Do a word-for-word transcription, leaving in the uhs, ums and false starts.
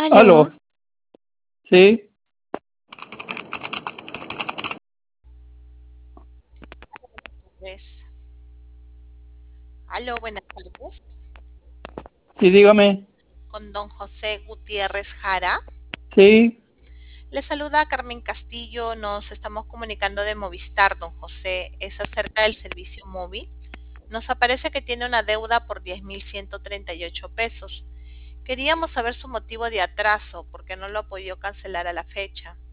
Aló, Aló, sí, pues. Aló, buenas tardes. sí, dígame, Con don José Gutiérrez Jara. sí, Le saluda Carmen Castillo. Nos estamos comunicando de Movistar, don José. Es acerca del servicio móvil. Nos aparece que tiene una deuda por diez mil ciento treinta y ocho pesos. Queríamos saber su motivo de atraso, porque no lo ha podido cancelar a la fecha.